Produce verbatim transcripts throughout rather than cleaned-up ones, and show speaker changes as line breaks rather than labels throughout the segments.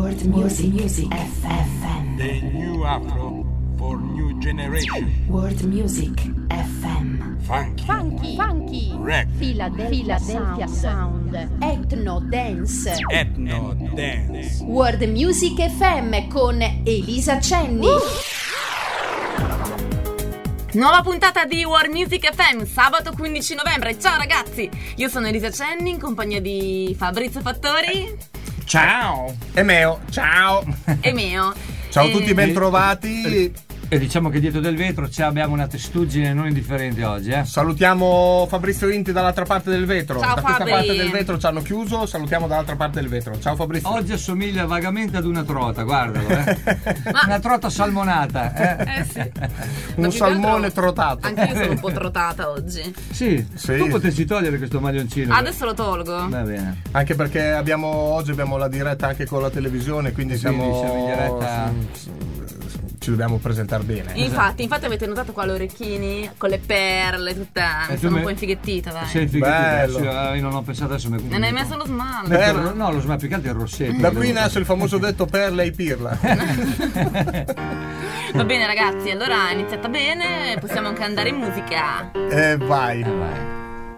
World Music, Music F M.
The new Afro for new generation.
World Music F M.
Funky,
Funky, funky,
Rap,
Philadelphia, Philadelphia Sound, Sound. Ethno Dance,
Ethno Dance.
World Music F M con Elisa Cenni. Uh!
Nuova puntata di World Music F M, sabato quindici novembre. Ciao ragazzi, io sono Elisa Cenni in compagnia di Fabrizio Fattori.
Ciao! E Meo, ciao!
E Meo.
Ciao a
e...
tutti, bentrovati.
E diciamo che dietro del vetro c'è, abbiamo una testuggine non indifferente oggi, eh?
Salutiamo Fabrizio Inti dall'altra parte del vetro.
Ciao,
da questa
Fabri.
parte del vetro ci hanno chiuso, salutiamo dall'altra parte del vetro. Ciao Fabrizio.
Oggi assomiglia vagamente ad una trota, guardalo, eh? Ma... una trota salmonata, eh?
Eh sì.
Un salmone trotato.
Anche io sono un po' trotata oggi.
Sì,
sì.
Tu potessi togliere questo maglioncino.
Adesso lo tolgo.
Va bene.
Anche perché abbiamo oggi abbiamo la diretta anche con la televisione, quindi
Quindi
siamo,
siamo in diretta.
ci dobbiamo presentare bene.
Infatti, infatti avete notato qua gli orecchini con le perle, tutta. Mi
tu
sono
me-
un po' infighettita, dai.
Sei fighetto,
Bello.
adesso, io non ho pensato adesso. Mi...
Non hai messo lo smalto.
Bello.
No, lo smalto più che altro è il rossetto.
Da qui nasce il famoso detto perla e pirla.
Va bene ragazzi, allora è iniziata bene, possiamo anche andare in musica.
E vai.
Eh, vai.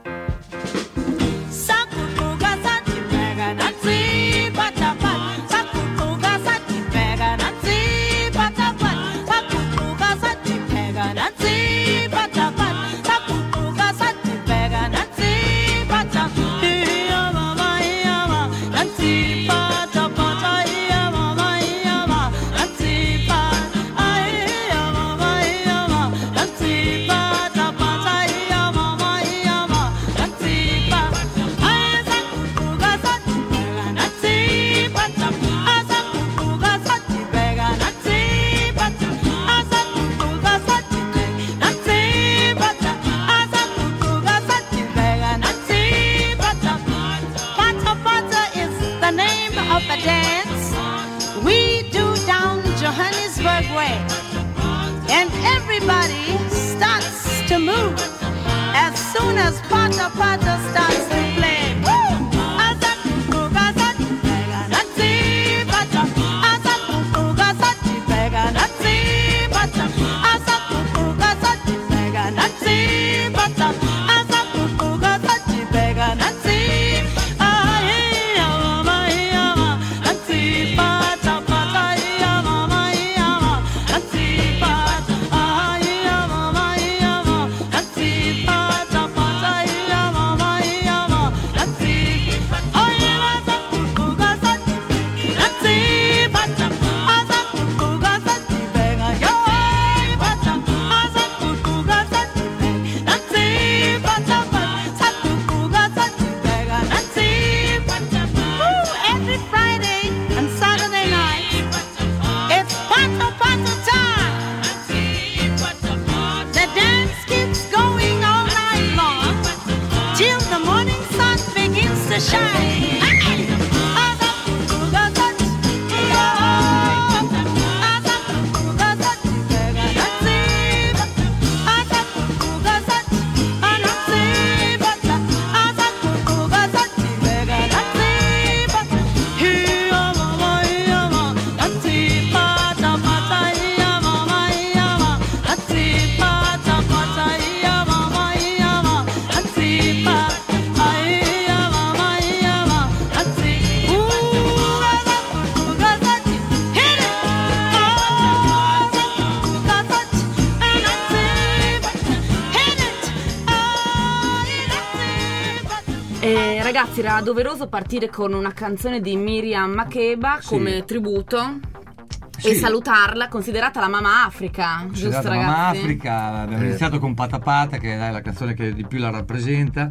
Ragazzi, era doveroso partire con una canzone di Miriam Makeba come
sì.
tributo
sì.
e salutarla, considerata la Mamma Africa, giusto ragazzi?
Mamma Africa, abbiamo
eh.
iniziato con Pata Pata, che è la canzone che di più la rappresenta.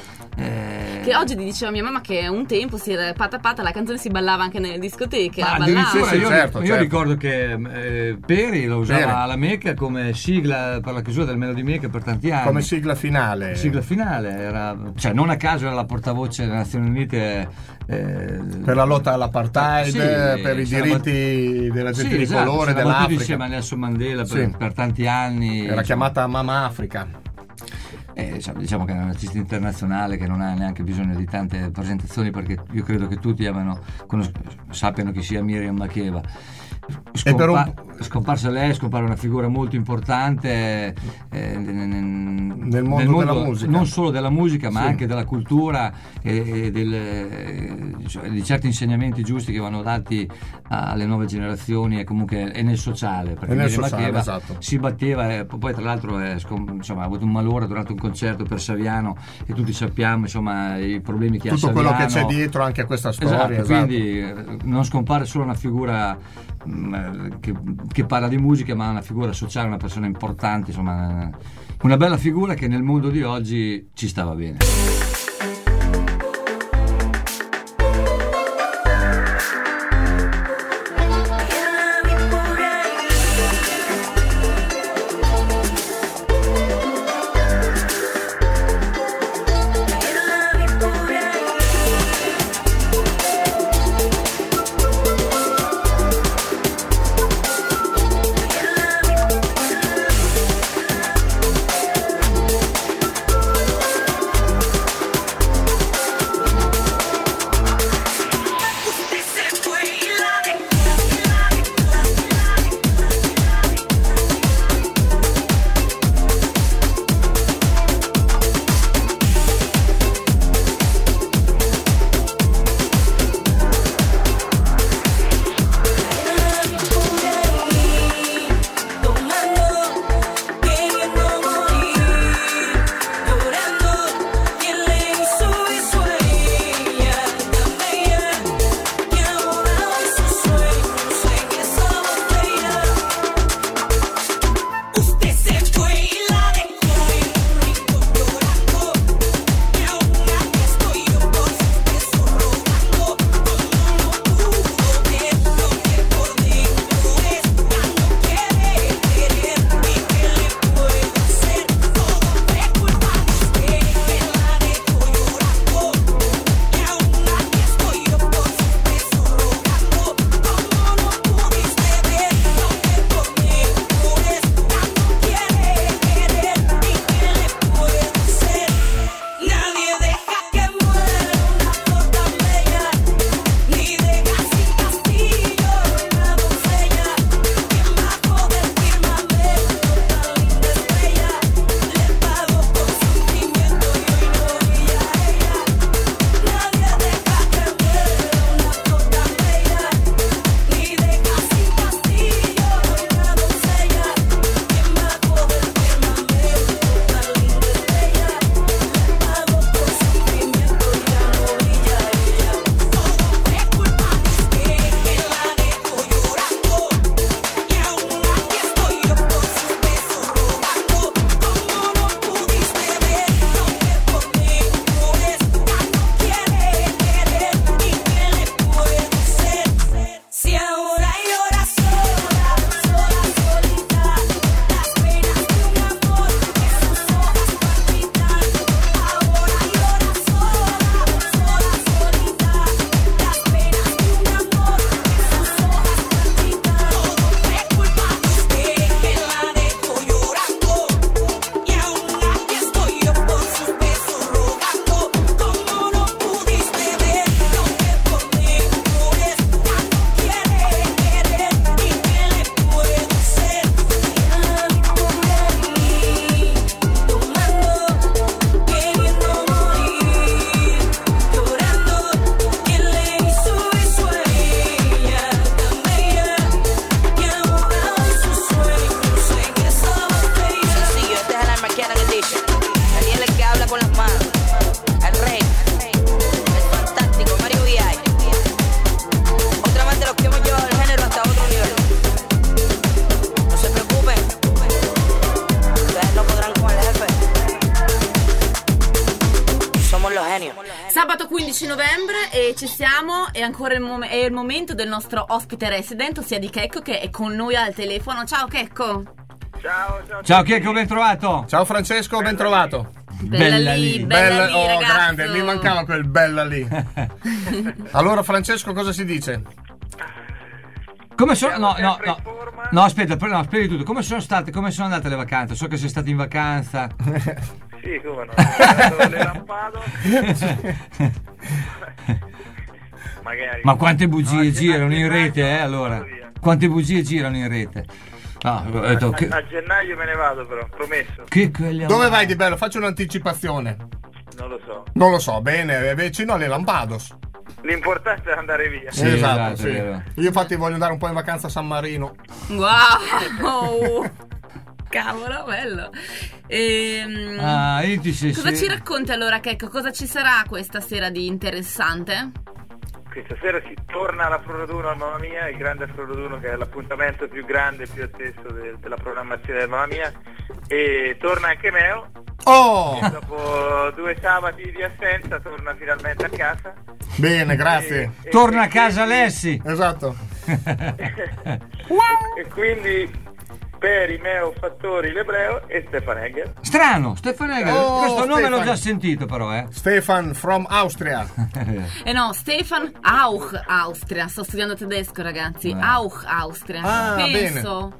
Eh...
Che oggi ti diceva mia mamma che un tempo si era Pata Pata, la canzone si ballava anche nelle discoteche.
Ma
la ballava.
addirittura io,
certo,
io
certo.
ricordo che eh, Peri lo usava
Peri.
alla Mecca come sigla per la chiusura del Melody Maker per tanti anni.
Come sigla finale.
Sigla finale, era, cioè non a caso era la portavoce delle Nazioni Unite eh,
per la lotta all'apartheid,
sì,
per i diritti
bat-
della gente
sì,
di
esatto,
colore
si era battuto
dell'Africa.
insieme a Nelson Mandela per,
Sì.
per tanti anni.
Era chiamata Mamma Africa.
Eh, diciamo che è un artista internazionale che non ha neanche bisogno di tante presentazioni, perché io credo che tutti amano, conos- sappiano chi sia Miriam Makeba. Scompa- un... Scomparsa lei, scompare una figura molto importante eh, nel,
nel, mondo
nel mondo
della musica,
non solo della musica ma
sì.
anche della cultura e, e del, cioè, di certi insegnamenti giusti che vanno dati alle nuove generazioni e comunque e nel sociale, perché
e nel
Miriam
sociale,
Makeba
esatto.
si batteva e poi tra l'altro è, insomma, ha avuto un malore durante un concerto per Saviano e tutti sappiamo insomma i problemi che
tutto
ha Saviano,
quello che c'è dietro anche a questa storia,
esatto,
esatto.
Quindi non scompare solo una figura mh, che, che parla di musica, ma una figura sociale, una persona importante, insomma una bella figura che nel mondo di oggi ci stava bene.
Sabato quindici novembre e ci siamo, è ancora il, mom- è il momento del nostro ospite resident, ossia di Checco, che è con noi al telefono. Ciao Checco.
Ciao, ciao.
Ciao Checco, ben trovato.
Ciao Francesco, ben trovato.
Bella, bella lì, lì, bella, bella lì,
oh,
ragazzo.
Grande, mi mancava quel bella lì. Allora Francesco, cosa si dice?
Come sono? No, no, no. No, aspetta, no, spieghi tutto. Come sono state, come sono andate le vacanze? So che sei stato in vacanza.
Sì, come no. Le lampado. Magari.
Ma quante bugie
no,
girano in rete, eh, allora? Quante bugie girano in rete? Ah, ho detto,
a,
che...
a gennaio me ne vado però, promesso.
Che quelli
Dove vai di bello? Faccio un'anticipazione.
Non lo so.
Non lo so, bene, è vicino alle Lampados.
L'importante è andare via.
Sì,
esatto,
esatto,
sì.
vero.
Io infatti voglio andare un po' in vacanza a San Marino.
Wow! Cavolo, bello. Ehm,
Ah, io ti sei,
cosa
sei...
ci racconti allora, Checco? Cosa ci sarà questa sera di interessante?
Questa sera si torna alla Pro Raduno al Mamma Mia, il grande Pro Raduno che è l'appuntamento più grande e più atteso de- della programmazione del Mamma Mia, e torna anche Meo.
Oh!
E dopo due sabati di assenza torna finalmente a casa.
Bene, grazie.
E,
Torna
e
a casa
quindi,
Alessi.
Esatto.
E quindi Peri, Meo, Fattori, Lebreo e Stefan Egger.
Strano, Stefan Egger.
Oh,
Questo nome l'ho
Stefan.
già sentito però, eh.
Stefan from Austria.
Eh no, Stefan Auch Austria. Sto studiando tedesco, ragazzi.
Eh.
Auch Austria.
Ah,
Penso.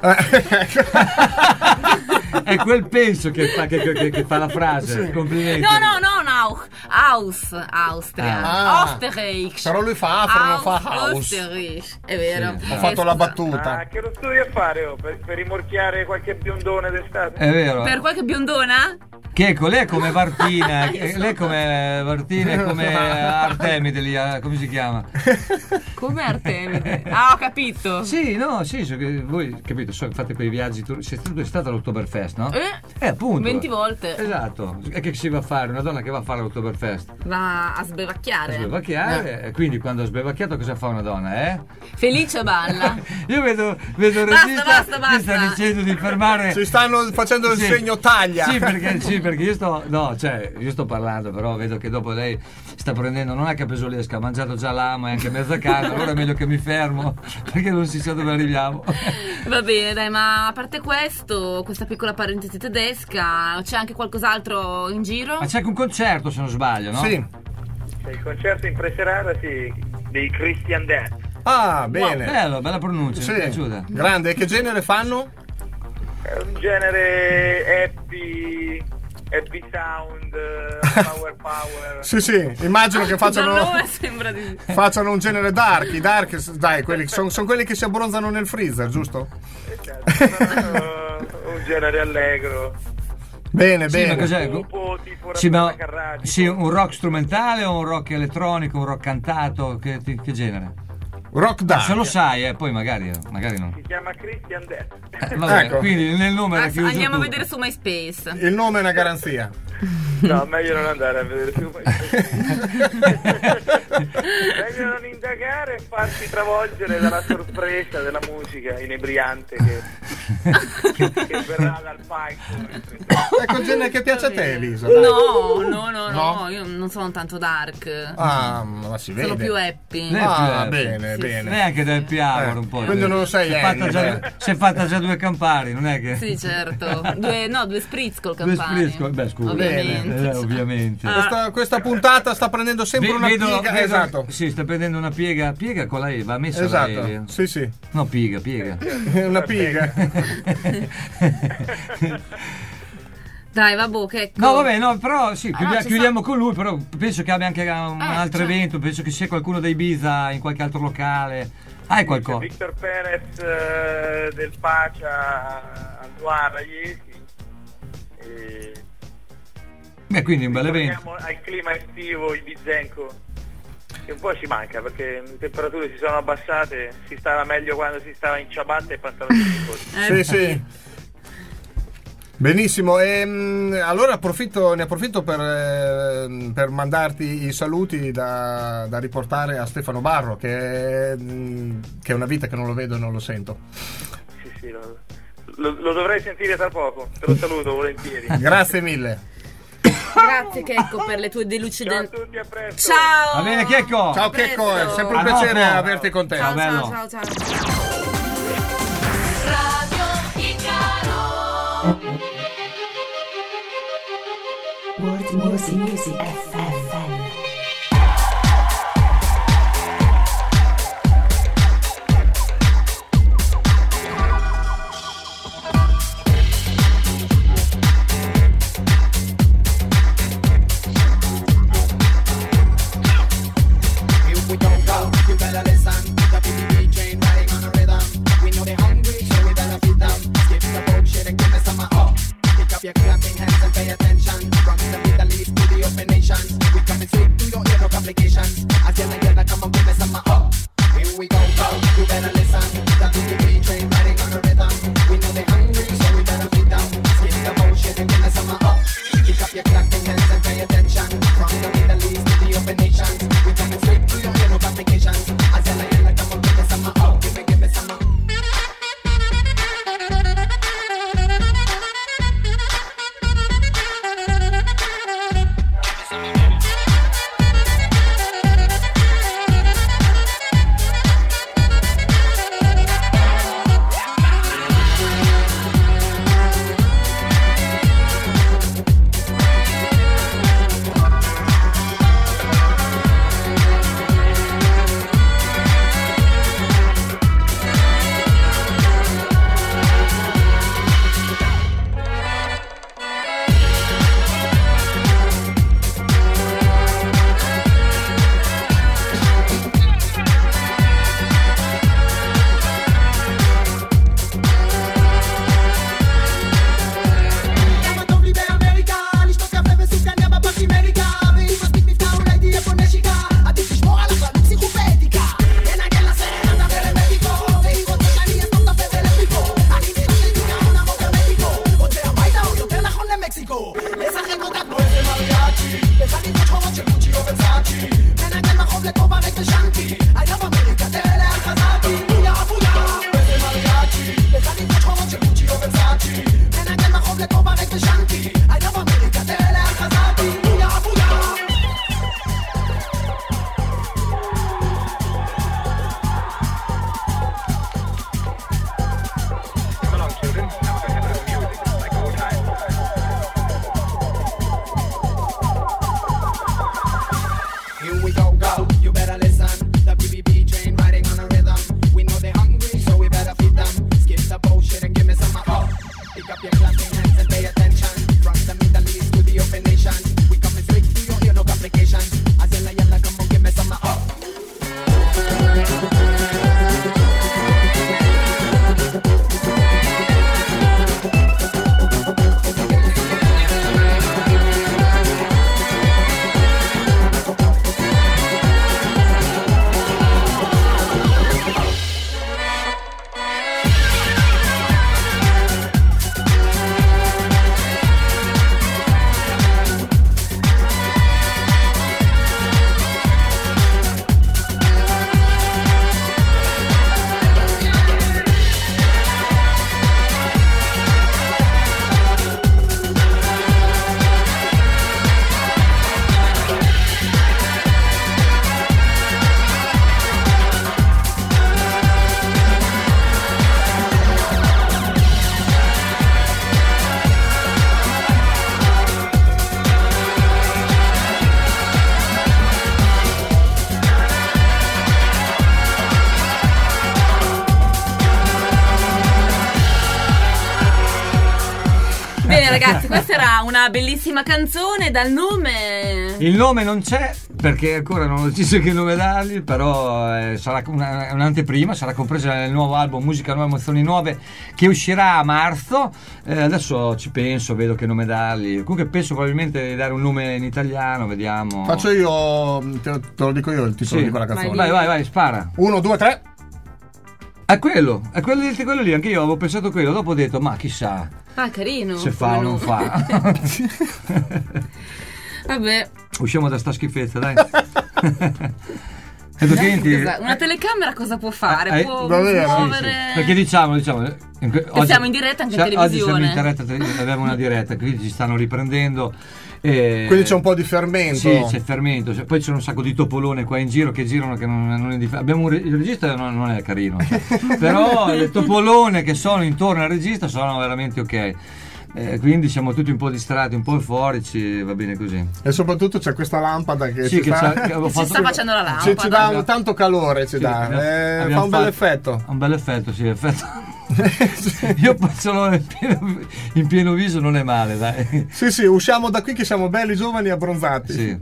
È quel penso che fa, che, che, che fa la frase. Complimenti.
No, no, non Auch. Aus Austria.
Ah.
Österreich.
Però lui fa afro, non fa house.
Österreich. È vero.
Sì,
Ho
Eh,
fatto la
scusa.
battuta.
Ah, che lo studi a fare oh, per, per rimorchiare qualche biondone d'estate?
È vero.
Per qualche biondona?
Che ecco, lei è come Vartina, eh, lei è come Vartina è come Artemide lì, eh, come si chiama?
Come Artemide. Ah, ho capito.
Sì, no, sì, so che voi, capito, so che fate quei viaggi, tur- sei stato, è stata all'Oktoberfest, no?
Eh?
Eh, appunto.
venti volte.
Esatto. E che si va a fare? Una donna che va a fare l'Oktoberfest?
Va a
A
sbevacchiare.
sbevacchiare, e quindi quando ha sbevacchiato cosa fa una donna, eh?
Felice balla.
Io vedo, vedo il
Basta,
regista
basta, basta.
che sta dicendo di fermare.
Si stanno facendo il
Sì.
segno taglia.
Sì, perché, sì, perché io sto. No, cioè, io sto parlando, però vedo che dopo lei sta prendendo. Non è che pesolesca, ha mangiato già l'amo e anche mezza carne. Allora è meglio che mi fermo, perché non si sa dove arriviamo.
Va bene, dai, ma a parte questo, questa piccola parentesi tedesca, c'è anche qualcos'altro in giro?
Ma c'è anche un concerto, se non sbaglio, no?
Sì.
C'è il concerto in preserata sì, dei Christian Death.
Ah, bene.
Bello, bella pronuncia, mi è
Sì.
piaciuta.
Grande. E che genere fanno?
È un genere happy, happy sound, eh, power power.
Sì, sì. Immagino che
Dal
facciano,
nome sembra di...
facciano un genere dark. I dark, dai, quelli, sono, sono quelli che si abbronzano nel freezer, giusto?
Esatto, un genere allegro.
Bene,
Sì, ma
bene.
cos'è?
Tipo, tipo
Sì, ma,
Raffaele Carrà, tipo-
sì, un rock strumentale o un rock elettronico, un rock cantato? Che, che genere?
Rock dark.
Se lo sai, eh, poi magari, magari no.
Si chiama Christian Death.
Eh, vabbè,
Ecco.
quindi nel nome era
Ah,
chiuso
andiamo a
tutto.
vedere su MySpace.
Il nome è una garanzia.
No, meglio non andare a vedere su meglio non indagare e farsi travolgere dalla sorpresa della musica inebriante che, che, che verrà dal palco.
Ecco il genere che piace a te, Elisa.
No, no, no, no,
No?
io non sono tanto dark.
Ah, ma si vede.
Sono più happy.
Lei è
Ah,
più happy.
bene,
Sì,
bene.
Neanche del piano
Eh,
un po'.
quindi non lo sei,
Si è fatta
Andy,
già,
beh.
si è fatta già due campari, non è che.
Sì, certo. Due, no, due spritz col
Due
campani.
spritz, beh, scusa.
Ovviamente.
Eh, ovviamente.
Questa, questa puntata sta prendendo sempre
Ve-
una
vedo-
piega.
vedo-
Esatto.
Sì, sta prendendo una piega. Piega con la E, va messa la E.
Esatto. Sì, sì.
No, piega, piega.
Una piega.
Dai, vabbè, che ecco.
No, vabbè, no, però sì,
Ah,
chiudia-
no, ci
chiudiamo con lui, però penso che abbia anche un
Eh,
altro
cioè.
evento, penso che sia qualcuno da Ibiza in qualche altro locale. Hai
C'è
qualcosa?
Victor Perez eh, del Pacia a Duara ieri. E
Beh, quindi un bel evento.
torniamo al clima estivo ibizenco che un po' ci manca perché le temperature si sono abbassate, si stava meglio quando si stava in ciabatte e pantaloni di corsa.
Eh,
Sì, sì. Benissimo, ehm, allora approfitto, ne approfitto per, eh, per mandarti i saluti da, da riportare a Stefano Barro, che è, mm, che è una vita che non lo vedo e non lo sento.
Sì, sì, lo, lo- lo dovrei sentire tra poco, te lo saluto volentieri.
Grazie mille.
Grazie, Checco, per le tue
Ciao a
delucidanti.
tutti, a presto.
Ciao!
Va bene, Checco?
Ciao Checco, è sempre un
A
piacere
dopo.
averti con te.
Ciao,
bello.
ciao, ciao, ciao.
World Music Music F M.
up your clapping hands and pay attention. From the Middle East to the open nations, we coming straight to your ear, no complications. As yella yella, come on, give me some up. Here we go, go, you better listen. The B B B train riding on the rhythm. We know they hungry, so we better feed them. Skip the bullshit and give me some up. Pick up your clapping hands and pay attention. From the Middle East to the open nations, we coming straight to your ear, no complications. As yella yella, come on, give me some up. Give me, give me some up.
Bene ragazzi, questa era una bellissima canzone dal nome...
Il nome non c'è perché ancora non ho deciso che nome dargli, però eh, sarà una, un'anteprima, sarà compresa nel nuovo album Musica Nuova, Emozioni Nuove, che uscirà a marzo. Eh, adesso ci penso, vedo che nome dargli. Comunque penso probabilmente di dare un nome in italiano, vediamo.
Faccio io, te, te lo dico io il titolo
sì.
di quella canzone.
Vai, vai, vai, spara.
Uno, due, tre.
È quello, è quello, di, quello lì, anche io avevo pensato quello, dopo ho detto, ma chissà.
Ah, carino.
Se fa o non fa.
Vabbè.
Usciamo da sta schifezza, dai.
Dai, clienti, una telecamera cosa può fare?
Eh,
può
davvero?
muovere...
Sì, sì. Perché diciamo, diciamo
che oggi, siamo in diretta anche in televisione.
Oggi siamo in diretta, abbiamo una diretta, quindi ci stanno riprendendo. E
quindi c'è un po' di fermento.
Sì, c'è fermento. Poi c'è un sacco di topolone qua in giro che girano che non, non è dif- abbiamo un re- il regista non, non è carino, cioè. Però le topolone che sono intorno al regista sono veramente ok. Eh, quindi siamo tutti un po' distratti, un po' euforici, va bene così.
E soprattutto c'è questa lampada che,
sì,
ci,
che
sta,
che
ci fatto... sta facendo la lampada.
Ci, ci dà un, tanto calore, ci
sì,
dà.
Abbiamo,
eh,
abbiamo
fa un bel
fatto,
effetto.
Un bel effetto, sì, effetto. Io penso in pieno, in pieno viso non è male, dai.
Sì, sì, usciamo da qui che siamo belli, giovani e abbronzati.
Sì.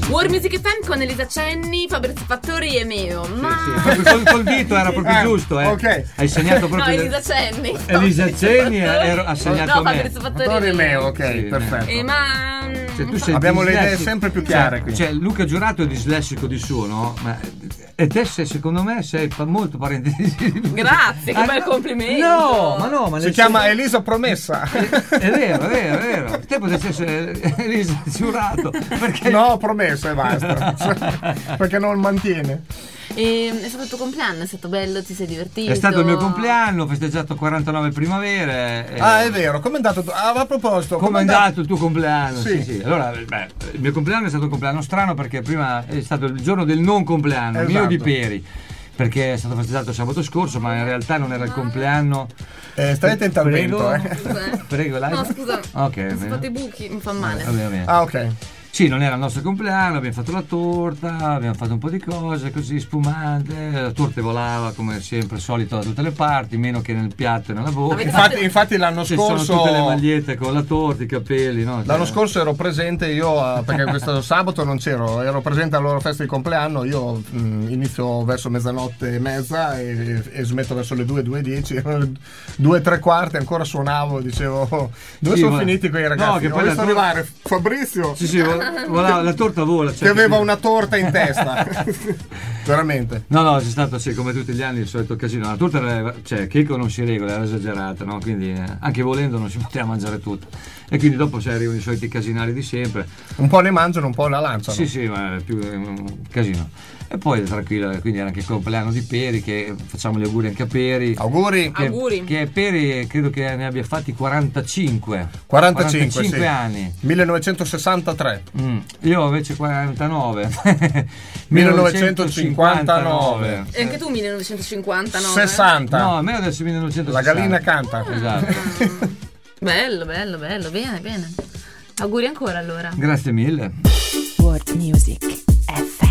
World Music F M con Elisa Cenni, Fabrizio Fattori e Meo. Ma
Sì, sì. Col, col dito era proprio
Eh,
giusto, eh.
ok.
Hai segnato
no,
proprio.
Elisa Cenni.
Elisa Cenni ero- ha segnato
no,
me.
Fabrizio Fattori
Fattori
e
e
Meo.
Meo, ok,
Sì,
perfetto.
Eh, ma
Cioè, tu sei
Abbiamo le idee
dislessico.
sempre più chiare
Cioè,
qui.
cioè, Luca Giurato è dislessico di suo, no? Ma, e te sei, secondo me sei pa- molto parente di lui.
Grazie, che
Ah,
bel
no.
complimento.
No, ma no, ma
Si
nel
chiama
senso-
Elisa Promessa.
È vero, è vero, è vero. Te potresti essere Elisa Giurato. Perché
No, Promessa e basta. Perché non mantiene.
E è stato il tuo compleanno, è stato bello, ti sei divertito?
è stato il mio compleanno, ho festeggiato quarantanove primavere. e-
Ah, è vero. Com'è andato? Ah, a proposito,
Come è andato il tuo compleanno?
Sì.
Sì, sì. Allora, beh, il mio compleanno è stato un compleanno strano perché prima è stato il giorno del non compleanno,
Esatto.
mio di Peri. Perché è stato festeggiato sabato scorso, ma in realtà non era il compleanno.
Eh, stai attento al vento,
Prego.
eh.
Scusa, eh.
Prego, Live.
No, scusa.
Ok,
Mi sono
bene.
fatti i buchi, mi fa male.
Va bene, va bene.
Ah, ok.
Sì, non era il nostro compleanno, abbiamo fatto la torta, abbiamo fatto un po' di cose così spumante, la torta volava come sempre solito da tutte le parti, meno che nel piatto e nella bocca.
Avete
Infatti, infatti l'anno
Ci sono
scorso
tutte le magliette con la torta, i capelli, no?
L'anno
Cioè,
scorso ero presente io, eh, perché questo sabato non c'ero, ero presente alla loro festa di compleanno, io mh, inizio verso mezzanotte e mezza e, e smetto verso le due, due e dieci, due e tre quarti, ancora suonavo, dicevo, dove
Sì,
sono
ma-
finiti quei
No,
ragazzi?
che
Ho
poi
visto
la tor-
arrivare Fabrizio,
Sì, sì, vo- volava- la torta vola.
che
cioè,
aveva una torta in testa, veramente.
No, no, c'è stato sì, come tutti gli anni il solito casino. La torta era, cioè, Checco non si regola, era esagerata, no? Quindi eh, anche volendo non si poteva mangiare tutto. E quindi dopo sai, arrivano i soliti casinari di sempre.
Un po' ne mangiano, un po' la lanciano.
Sì, sì, ma è più è un casino. E poi tranquilla, quindi era anche il compleanno di Peri, che facciamo gli auguri anche a Peri.
Auguri.
Che,
Auguri.
che Peri credo che ne abbia fatti quarantacinque.
quarantacinque, sì.
anni.
millenovecentosessantatré.
Mm, Io invece quarantanove.
millenovecentocinquantanove.
E anche tu millenovecentocinquantanove?
sessanta.
No, a me adesso
La
millenovecentosessanta.
gallina canta.
Esatto.
Bello, bello, bello, bene, bene. Auguri ancora allora.
Grazie mille.
World Music F M.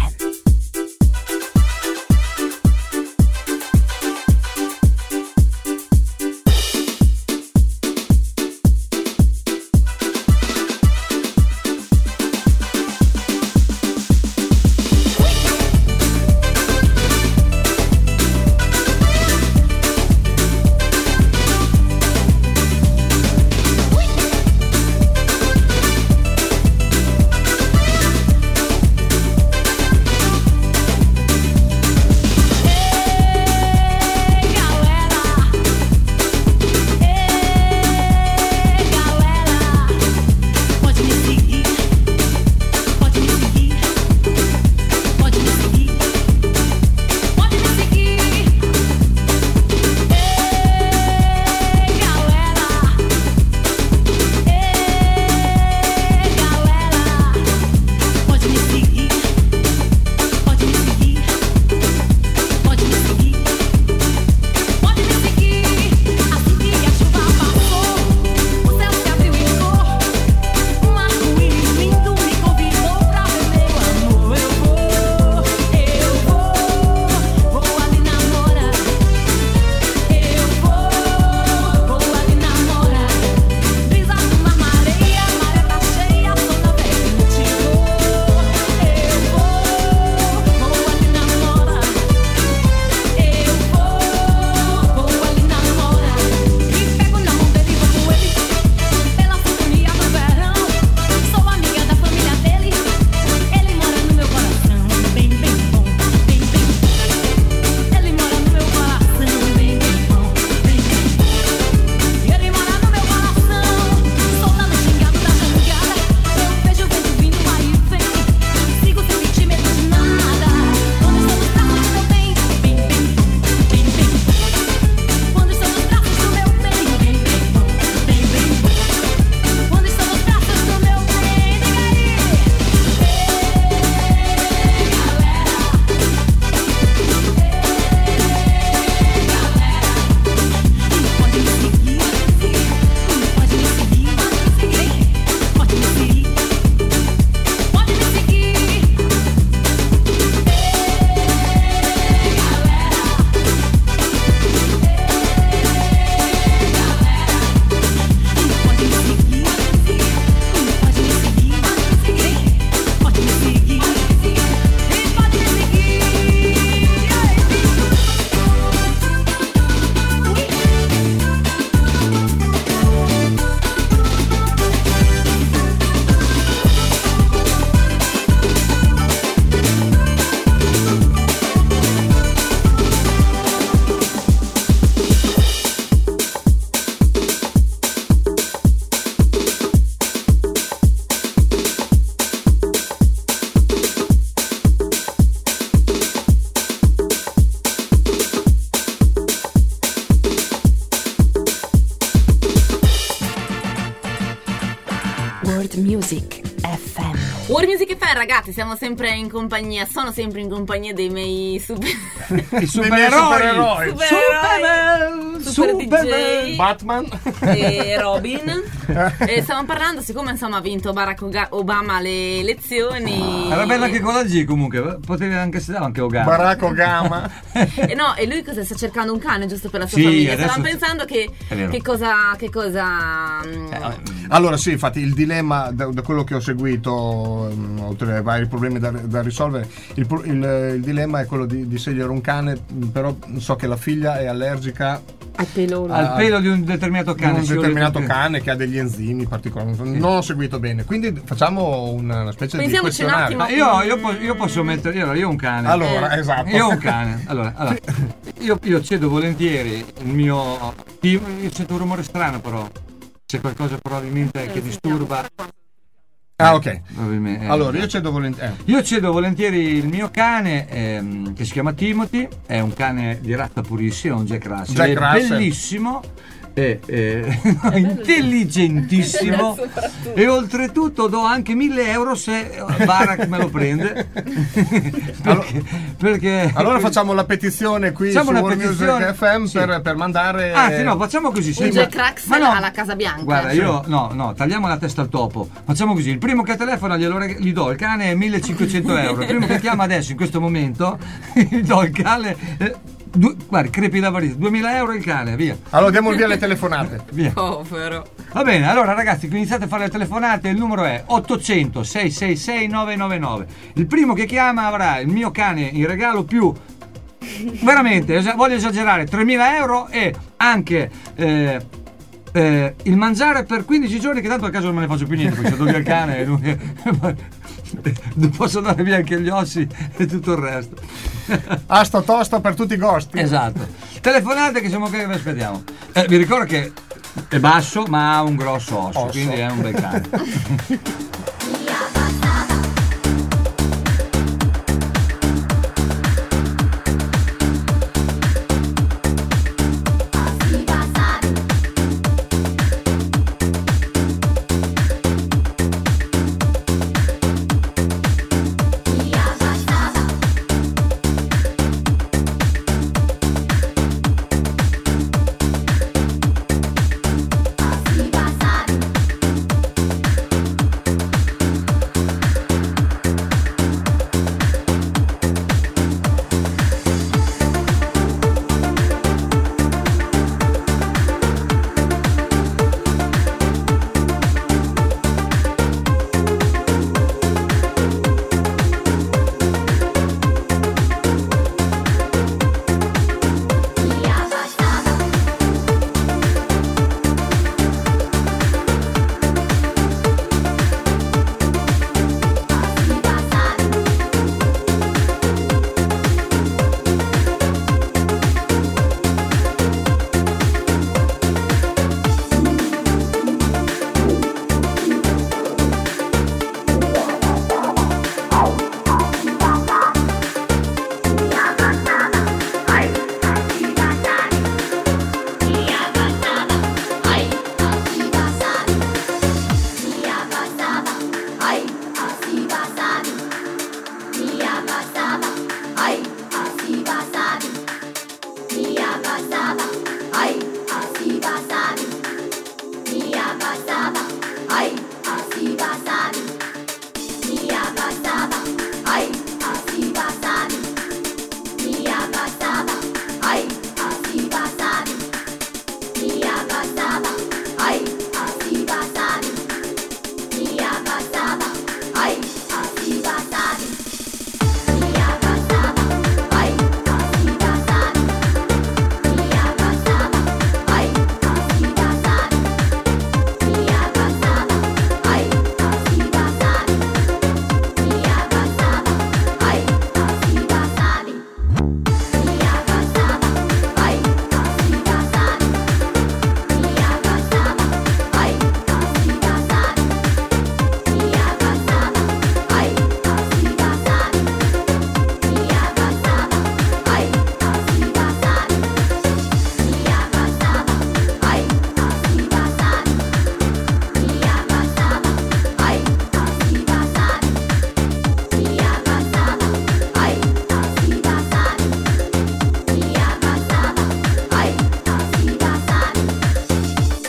Music F M.
World Music F M, ragazzi, siamo sempre in compagnia, sono sempre in compagnia dei miei super...
I supereroi,
supereroi,
Superman,
super
Superman,
D J
Batman
e Robin. E stavamo parlando, siccome insomma ha vinto Barack Obama le elezioni.
Era bella anche con la G comunque, potevi anche se dava anche Obama.
Barack Obama.
E no, e lui cosa sta cercando? Un cane giusto per la sua
Sì,
famiglia.
adesso
Stavamo
c-
pensando che, che cosa che cosa mm,
Eh,
Allora sì, infatti il dilemma da, da quello che ho seguito, um, oltre ai vari problemi da, da risolvere, il, pro- il, il dilemma è quello di, di scegliere un cane, però so che la figlia è allergica
al pelo.
al pelo di un determinato cane.
un
ci
determinato
vuole-
cane che ha degli enzimi particolari. Non ho seguito bene, quindi facciamo una, una specie
Pensiamoci
di
un
questionario.
attimo.
Ma io, io, po- io posso mettere. Io, io ho un cane.
Allora,
Eh.
esatto.
Io ho un cane. Allora, allora, io, io cedo volentieri il mio. Io sento un rumore strano, però. C'è qualcosa probabilmente che disturba.
Ah, ok.
Probabilmente, eh,
Allora, io cedo volentieri. eh.
Io cedo volentieri il mio cane, ehm, che si chiama Timothy, è un cane di razza purissima, un Jack Russell,
Jack
è
Russell.
bellissimo, è, è intelligentissimo e oltretutto do anche mille euro se Barack me lo prende. perché, perché
Allora facciamo la petizione qui
Facciamo
su
una
World
petizione,
Music F M
sì.
per, per mandare.
Anzi no, facciamo così.
Un
sì,
Jack
ma-
Russell
ma no,
alla Casa Bianca.
Guarda, io no, no, tagliamo la testa al topo. Facciamo così: il primo che telefona glielo reg- gli do il cane è millecinquecento euro. Il primo che chiama adesso in questo momento gli do il cane. Eh, due, guarda, crepi la varietà, duemila euro il cane, via.
Allora diamo il via alle telefonate.
Via.
Povero.
Va bene, allora ragazzi, iniziate a fare le telefonate, il numero è ottocento sei sei sei nove nove nove. Il primo che chiama avrà il mio cane in regalo più, veramente, es- voglio esagerare, tremila euro e anche eh, eh, il mangiare per quindici giorni, che tanto a caso non me ne faccio più niente, perché do via il cane e non, non posso dare via anche gli ossi e tutto il resto.
Asta tosta per tutti i costi.
Esatto. Telefonate che siamo qui che vi aspettiamo. Eh, vi ricordo che è basso ma ha un grosso osso,
Osso.
quindi è un bel cane.
Así va a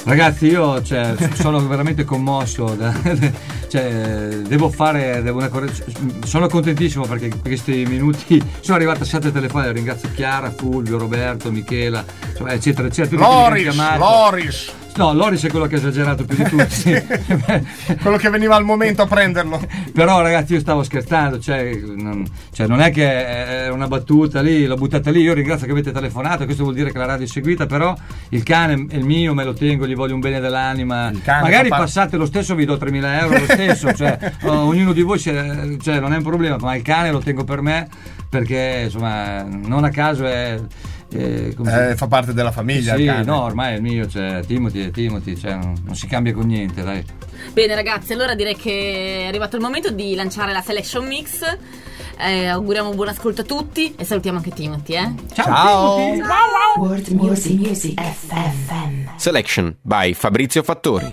Ragazzi, io cioè, sono veramente commosso, da, cioè, devo fare devo una correzione. Sono contentissimo perché in questi minuti sono arrivate sette telefoni, ringrazio Chiara, Fulvio, Roberto, Michela, insomma, eccetera eccetera.
Loris, Loris.
No, Loris è quello che ha esagerato più di tutti.
Quello che veniva al momento a prenderlo.
Però ragazzi, io stavo scherzando, cioè non, cioè non è che è una battuta lì, l'ho buttata lì. Io ringrazio che avete telefonato, questo vuol dire che la radio è seguita, però il cane è il mio, me lo tengo, gli voglio un bene dell'anima. Magari par- passate lo stesso, vi do tremila euro lo stesso, cioè oh, ognuno di voi c'è, cioè, non è un problema, ma il cane lo tengo per me perché insomma non a caso è
Eh, eh, fa parte della famiglia.
Sì, no, ormai è il mio, cioè Timothy è Timothy, cioè, non, non si cambia con niente, dai.
Bene ragazzi, allora direi che è arrivato il momento di lanciare la Selection Mix. Eh, auguriamo un buon ascolto a tutti e salutiamo anche Timothy, eh?
Ciao, Ciao.
Timothy. Ciao. World Music, Music F M.
Selection by Fabrizio Fattori.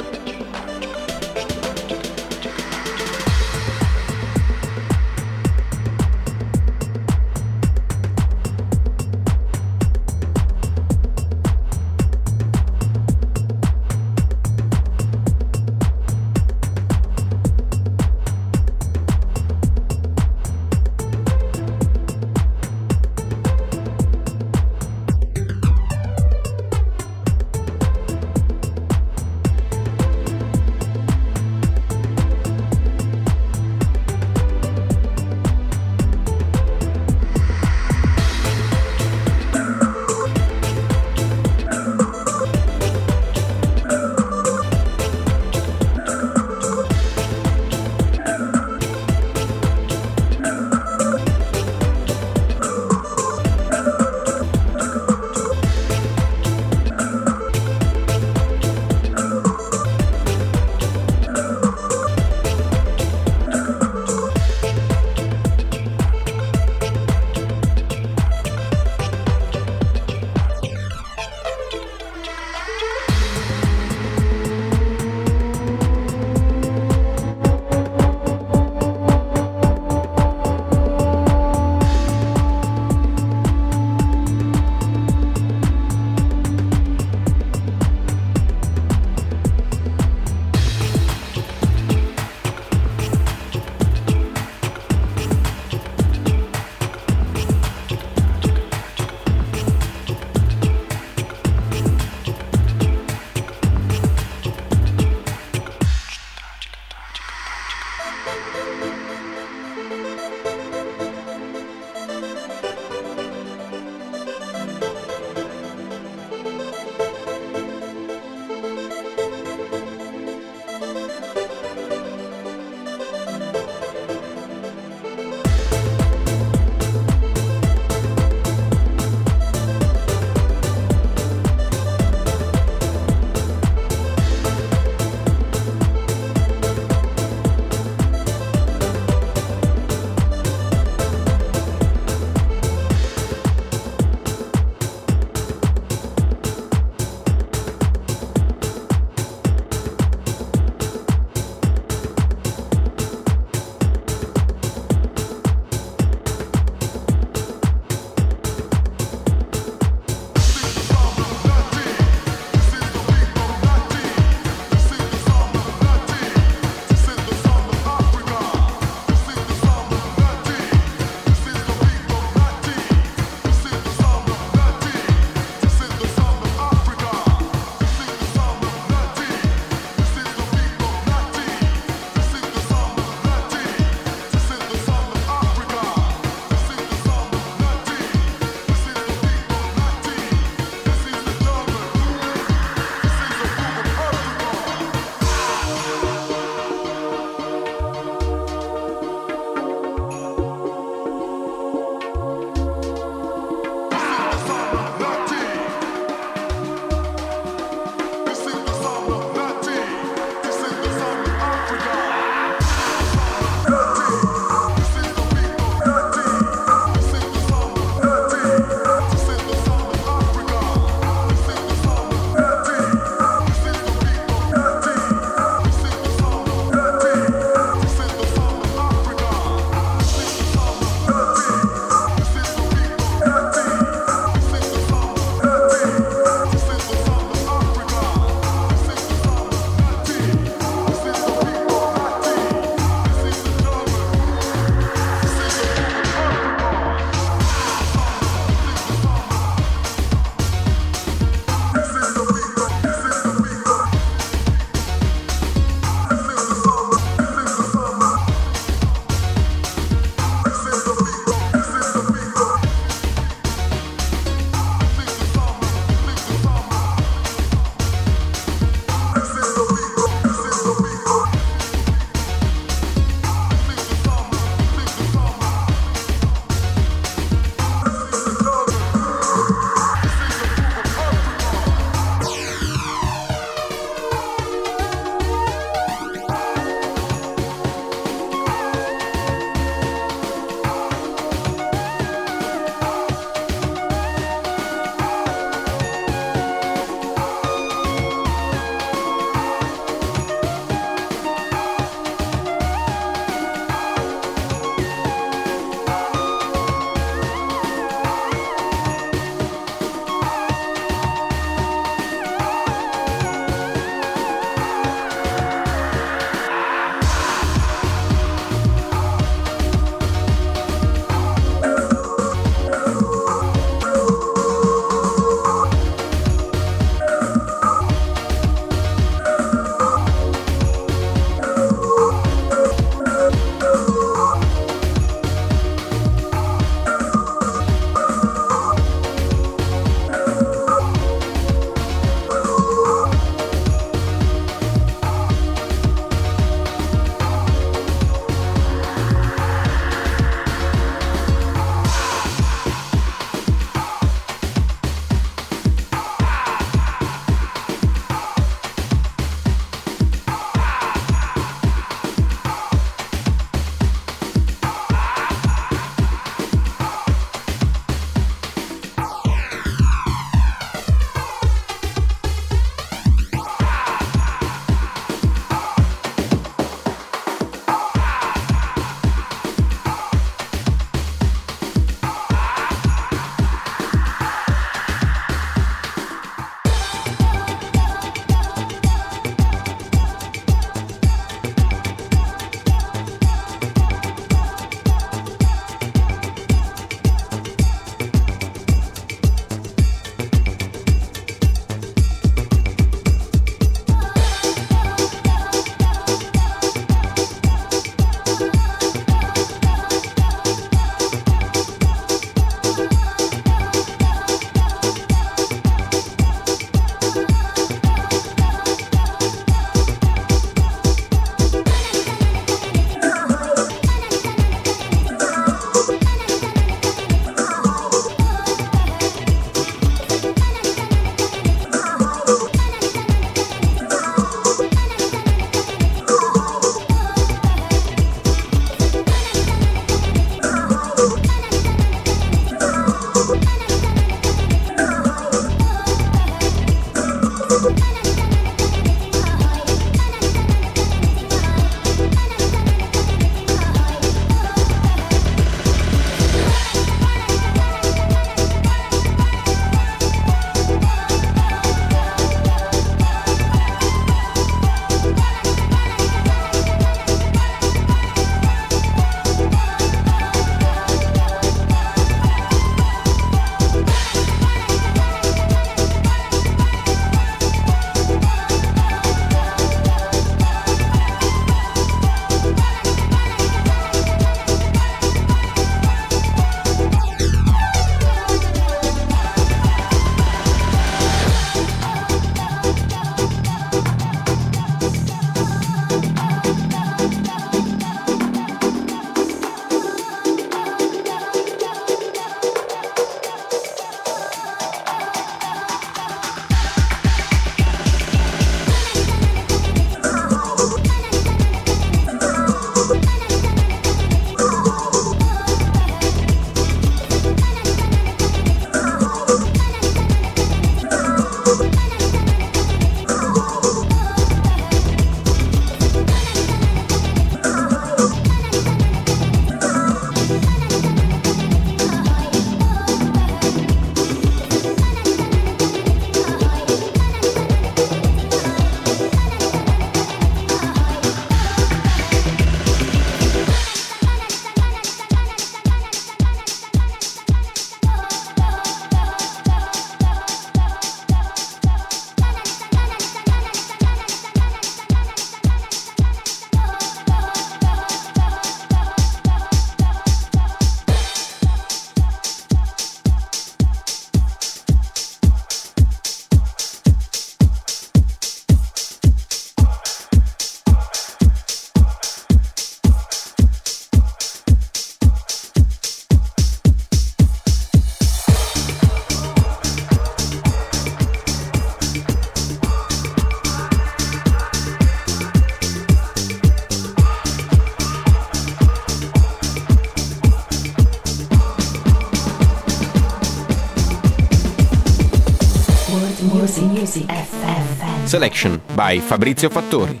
Selection by Fabrizio Fattori.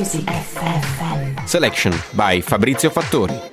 Music F M.
Selection by Fabrizio Fattori.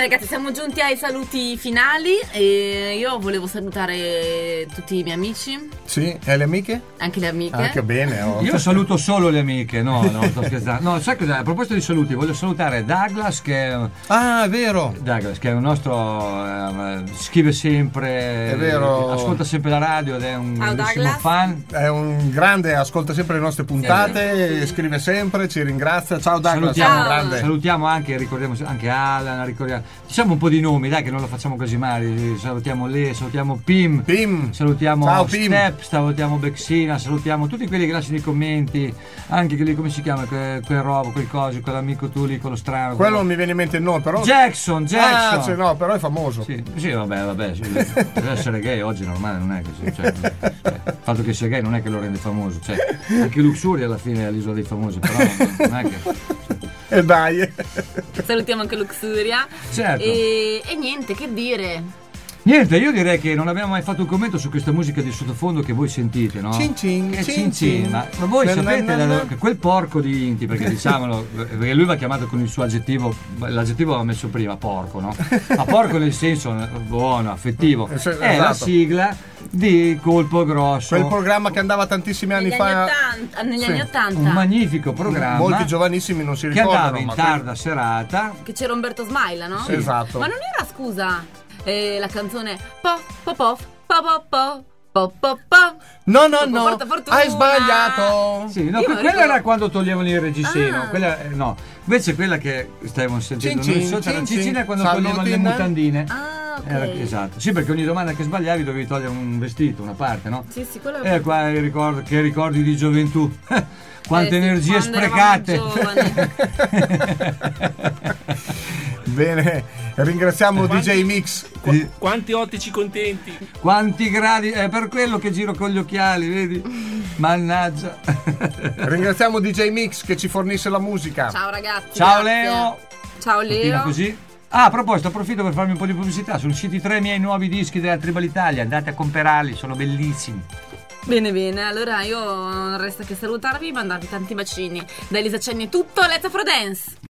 ragazzi, siamo giunti ai saluti finali e io volevo salutare tutti i miei amici.
Sì, e le amiche?
Anche le amiche.
Anche bene. Oh.
Io saluto solo le amiche, no, no, sto scherzando. No, sai cosa? A proposito di saluti, voglio salutare Douglas che
Ah, è vero.
Douglas che è un nostro eh, scrive sempre,
è vero.
Ascolta sempre la radio ed è un
Ciao,
grandissimo
Douglas.
fan.
È un grande, ascolta sempre le nostre puntate, sì. Scrive sempre, ci ringrazia. Ciao Douglas,
salutiamo,
grande.
salutiamo anche, ricordiamo anche Alan, ricordiamo, diciamo un po' di nomi, dai, che non lo facciamo così male. Salutiamo Le, salutiamo Pim,
Pim.
salutiamo
Ciao, Pim.
Step, salutiamo Bexina, salutiamo tutti quelli che lasciano i commenti, anche quelli, come si chiama, quel, quel robo, quel coso, quell'amico tu lì, quello strano.
Quello non mi viene in mente il nome, però.
Jackson, Jackson.
Ah, sì, no, però è famoso.
Sì, sì, vabbè, vabbè, sì, deve essere gay oggi normale, non è così, cioè, cioè, il fatto che sia gay non è che lo rende famoso, cioè, anche Luxury alla fine è l'isola dei famosi, però non è che...
E dai.
Salutiamo anche Luxuria.
Certo.
E, e niente, che dire.
Niente, io direi che non abbiamo mai fatto un commento su questa musica di sottofondo che voi sentite, no?
Cin cin,
Che
cin
cin cin.
cin.
Ma, ma voi
Na,
sapete
na, na, na.
che quel porco di Inti, perché diciamolo, perché lui va chiamato con il suo aggettivo, l'aggettivo l'ho messo prima, porco, no? Ma porco nel senso buono, affettivo,
Eh, sì,
è la
esatto.
sigla di Colpo Grosso.
Quel programma che andava tantissimi anni
Negli
fa.
anni ottanta. Negli
Sì.
anni ottanta.
Un magnifico programma
Molti giovanissimi non si
che
ricordano.
andava in
ma
tarda serata.
Che c'era Umberto Smaila, no?
Sì, esatto.
Ma non era, scusa, eh, la canzone po po po po po po po po po.
No, no,
Poco
no,
porta fortuna.
hai sbagliato.
Sì, no,
Io
que-
me lo
quella
ricordo.
era quando toglievano il reggiseno,
Ah.
quella, eh, no. Invece quella che stavamo sentendo
Cin
noi
cin,
sotto era
cin
Cicina
cin.
quando toglievano le
Salutina.
mutandine.
Ah, ok.
Era- esatto. Sì, perché ogni domanda che sbagliavi dovevi togliere un vestito, una parte, no?
Sì, sì, quello
E qua i ricordi, che ricordi di gioventù. Quante
Eh sì,
energie
quando
sprecate.
eravamo giovani.
Bene, ringraziamo D J Mix.
Sì.
Quanti ottici contenti.
Quanti gradi, è per quello che giro con gli occhiali, vedi? Mannaggia.
Ringraziamo D J Mix che ci fornisce la musica.
Ciao ragazzi.
Ciao
grazie.
Leo.
Ciao
Continua
Leo.
così. Ah, a proposito, approfitto per farmi un po' di pubblicità. Sono usciti tre miei nuovi dischi della Tribal Italia. Andate a comprarli, sono bellissimi.
Bene, bene. Allora io non resta che salutarvi e mandarvi tanti bacini. Da Elisa Cenni è tutto. Let's Afro Dance.